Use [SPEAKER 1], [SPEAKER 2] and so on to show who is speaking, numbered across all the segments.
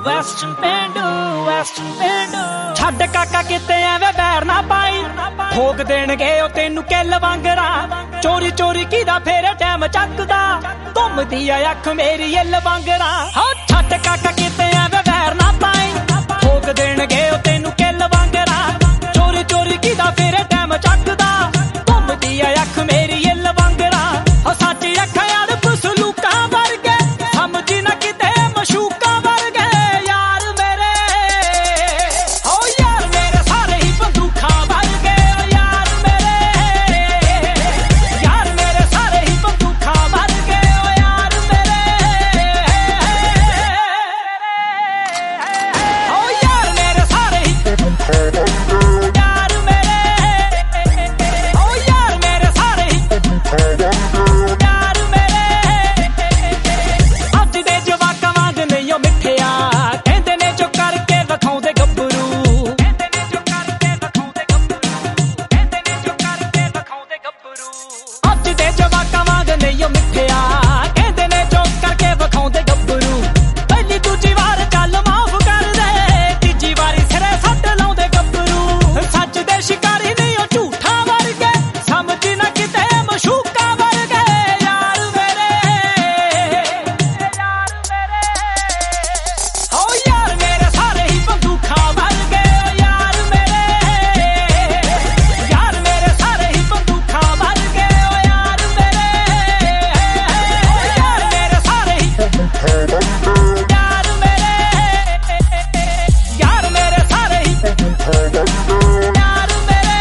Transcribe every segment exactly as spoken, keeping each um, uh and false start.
[SPEAKER 1] western ਪੇਂਡੂ western ਪੇਂਡੂ ਛੱਡ ਕਾਕਾ ਕਿਤੇ ਐਵੇਂ ਬੈਰ ਨਾ ਪਾਈ ਠੋਕ ਦੇਣਗੇ ਉਹ ਤੈਨੂੰ ਕਿੱਲ ਵਾਂਗਰਾ ਚੋਰੀ ਚੋਰੀ ਕਿਦਾ ਫੇਰ ਟਾਈਮ ਚੱਕਦਾ ਘੁੰਮਦੀ ਆ ਅੱਖ ਮੇਰੀ ਇੱਲ ਵਾਂਗਰਾ ਹੋ ਛੱਡ ਕਾਕਾ ਕਿਤੇ ਐਵੇਂ ਬੈਰ ਨਾ ਪਾਈ ਠੋਕ ਦੇਣਗੇ ਉਹ ਤੈਨੂੰ ਕਿੱਲ ਵਾਂਗਰਾ ਚੋਰੀ ਚੋਰੀ ਕਿਦਾ ਫੇਰ ਟਾਈਮ ਚੱਕਦਾ ਘੁੰਮਦੀ ਆ ਅੱਖ ਮੇਰੀ ਇੱਲ ਵਾਂਗਰਾ ਹੋ ਸੱਚ ਅੱਖਾਂ ਯਾਰ ਫਸਲੂਕਾਂ ਵਰਗੇ ਸਮਝੀ ਨਾ ਕਿਤੇ ਮਸ਼ੂਕਾਂ ਵਰਗੇ ਯਾਰ ਮੇਰੇ ਹੋ ਯਾਰ ਮੇਰੇ ਸਾਰੇ ਹੀ ਬੰਦੂਕਾਂ ਵਰਗੇ ਯਾਰ ਮੇਰੇ ਯਾਰ ਮੇਰੇ ਸਾਰੇ ਹੀ ਬੰਦੂਕਾਂ ਵਰਗੇ ਯਾਰ ਮੇਰੇ ਹੋ ਯਾਰ ਮੇਰੇ ਸਾਰੇ ਹੀ ਯਾਰ ਮੇਰੇ ਹੋ ਯਾਰ ਮੇਰੇ ਸਾਰੇ ਹੀ ਯਾਰ ਮੇਰੇ ਅੱਜ ਦੇ ਜਵਾਕਾਂ ਵਾਂਗ ਨਹੀਂ ਉਹ ਮਿੱਠਿਆ ਕਹਿੰਦੇ ਨੇ ਜੋ ਕਰਕੇ ਵਿਖਾਉਂਦੇ ਗੱਭਰੂ ਕਹਿੰਦੇ ਨੇ ਜੋ ਕਰਕੇ ਵਿਖਾਉਂਦੇ ਗੱਭਰੂ ਕਹਿੰਦੇ ਨੇ ਜੋ ਕਰਕੇ ਵਿਖਾਉਂਦੇ ਗੱਭਰੂ ਅੱਜ ਦੇ ਜਵਾਕਾਂ ਵਾਂਗ ਨਹੀਂ ਉਹ ਮਿੱਠਿਆ ਕਹਿੰਦੇ ਨੇ ਜੋ ਕਰਕੇ ਵਿਖਾਉਂਦੇ ਗੱਭਰੂ ਪਹਿਲੀ ਦੂਜੀ ਵਾਰ ਚੱਲ ਮਾਫ ਕਰ ਦੇ ਤੀਜੀ ਵਾਰੀ ਸਿਰੇ ਸੱਟ ਲਾਉਂਦੇ ਗੱਭਰੂ ਸੱਚ ਦੇ ਸ਼ਿਕਾਰੀ ਨਹੀਂ ਉਹ ਝੂਠਾਂ ਵਰਗੇ ਸਮਝੀ ਨਾ ਕਿਤੇ ਮਸ਼ੂਕਾਂ ਵਰਗੇ ਯਾਰ ਮੇਰੇ ਯਾਰ ਮੇਰੇ ਹੋ ਯਾਰ ਮੇਰੇ ਸਾਰੇ ਹੀ ਬੰਦੂਕਾਂ ਵਰਗੇ ਯਾਰ ਮੇਰੇ ਯਾਰ ਮੇਰੇ ਸਾਰੇ ਹੀ ਬੰਦੂਕਾਂ ਵਰਗੇ ਯਾਰ ਮੇਰੇ ਯਾਰ ਮੇਰੇ ਸਾਰੇ ਹੀ ਯਾਰ ਮੇਰੇ ਯਾਰ ਮੇਰੇ ਸਾਰੇ ਹੀ ਯਾਰ ਮੇਰੇ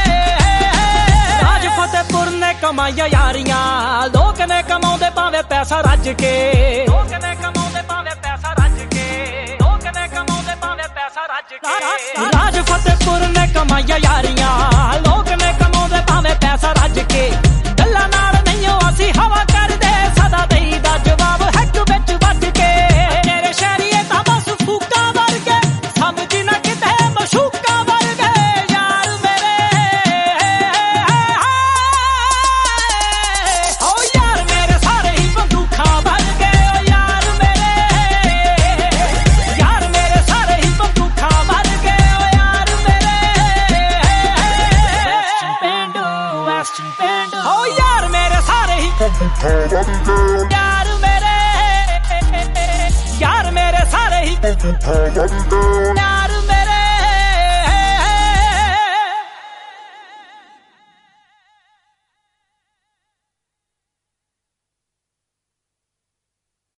[SPEAKER 1] ਰਾਜ ਫਤਿਹਪੁਰ ਨੇ ਕਮਾਈਆਂ ਯਾਰੀਆਂ ਲੋਕ ਨੇ ਕਮਾਉਂਦੇ ਭਾਵੇਂ ਪੈਸਾ ਰੱਜ ਕੇ ਲੋਕ ਨੇ ਕਮਾਉਂਦੇ ਭਾਵੇਂ ਪੈਸਾ ਰੱਜ ਕੇ ਲੋਕ ਨੇ ਕਮਾਉਂਦੇ ਭਾਵੇਂ ਪੈਸਾ ਰੱਜ ਕੇ ਰਾਜ ਫਤਿਹਪੁਰ ਨੇ ਕਮਾਈਆਂ ਯਾਰੀਆਂ ਲੋਕ ਨੇ ਕਮਾਉਂਦੇ ਭਾਵੇਂ ਪੈਸਾ ਰੱਜ ਕੇ ਗੱਲਾਂ ਨਾਲ ਨਹੀਂ ਉਹ ਅਸੀਂ ਹਵਾ ਕਰਦੇ ਸਦਾ ਦੇਈਦਾ ਜਵਾਬ ਹੱਕ ਵਿੱਚ ਵੱਜ ਕੇ ਤੇਰੇ ਸ਼ਹਿਰੀਏ ਤਾਂ ਬਸ ਫੂਕਾਂ ਵਰਗੇ ਸਮਝੀ ਨਾ ਕਿਤੇ ਮਸ਼ੂਕਾਂ ਵਰਗੇ ਯਾਰ ਮੇਰੇ ਹੋ ਯਾਰ ਮੇਰੇ ਸਾਰੇ ਹੀ ਬੰਦੂਕਾਂ ਵਰਗੇ ਯਾਰ ਮੇਰੇ ਯਾਰ ਮੇਰੇ ਸਾਰੇ ਹੀ ਬੰਦੂਕਾਂ ਵਰਗੇ ਯਾਰ ਮੇਰੇ ਵੈਸਟਰਨ ਪੇਂਡੂ ਵੈਸਟਰਨ ਪੇਂਡੂ ਹੋ ਯਾਰ ਮੇਰੇ ਸਾਰੇ ਹੀ ਯਾਰ ਮੇਰੇ ਯਾਰ ਮੇਰੇ ਸਾਰੇ ਹੀ